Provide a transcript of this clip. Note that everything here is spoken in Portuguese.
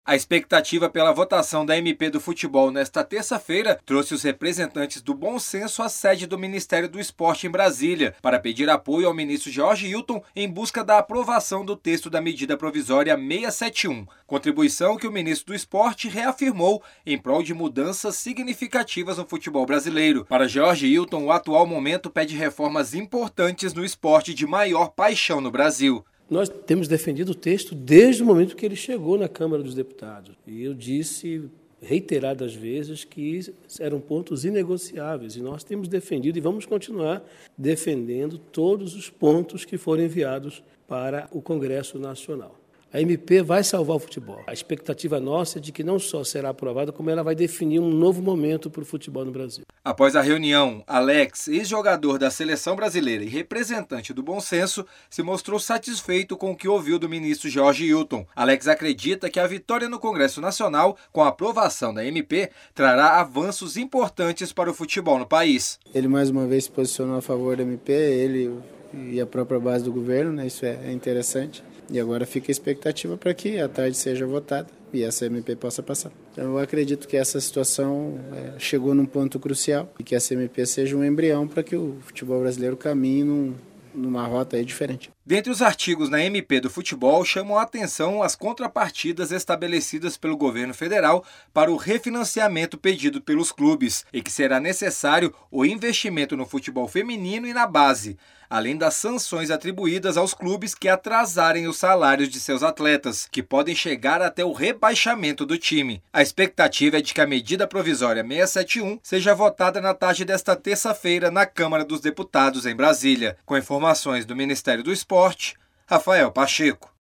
A expectativa pela votação da MP do futebol nesta terça-feira trouxe os representantes do bom senso à sede do Ministério do Esporte em Brasília para pedir apoio ao ministro Jorge Hilton em busca da aprovação do texto da medida provisória 671, contribuição que o ministro do Esporte reafirmou em prol de mudanças significativas no futebol brasileiro. Para Jorge Hilton, o atual momento pede reformas importantes no esporte de maior paixão no Brasil. Nós temos defendido o texto desde o momento que ele chegou na Câmara dos Deputados. E eu disse reiteradas vezes que eram pontos inegociáveis. E nós temos defendido e vamos continuar defendendo todos os pontos que foram enviados para o Congresso Nacional. A MP vai salvar o futebol. A expectativa nossa é de que não só será aprovada, como ela vai definir um novo momento para o futebol no Brasil. Após a reunião, Alex, ex-jogador da Seleção Brasileira e representante do bom senso, se mostrou satisfeito com o que ouviu do ministro Jorge Hilton. Alex acredita que a vitória no Congresso Nacional, com a aprovação da MP, trará avanços importantes para o futebol no país. Ele mais uma vez se posicionou a favor da MP, ele e a própria base do governo, né? Isso é interessante. E agora fica a expectativa para que à tarde seja votada e essa MP possa passar. Então eu acredito que essa situação chegou num ponto crucial e que essa MP seja um embrião para que o futebol brasileiro caminhe numa rota aí diferente. Dentre os artigos na MP do futebol, chamam a atenção as contrapartidas estabelecidas pelo governo federal para o refinanciamento pedido pelos clubes e que será necessário o investimento no futebol feminino e na base, além das sanções atribuídas aos clubes que atrasarem os salários de seus atletas, que podem chegar até o rebaixamento do time. A expectativa é de que a medida provisória 671 seja votada na tarde desta terça-feira na Câmara dos Deputados em Brasília. Com informações do Ministério do Esporte, Rafael Pacheco.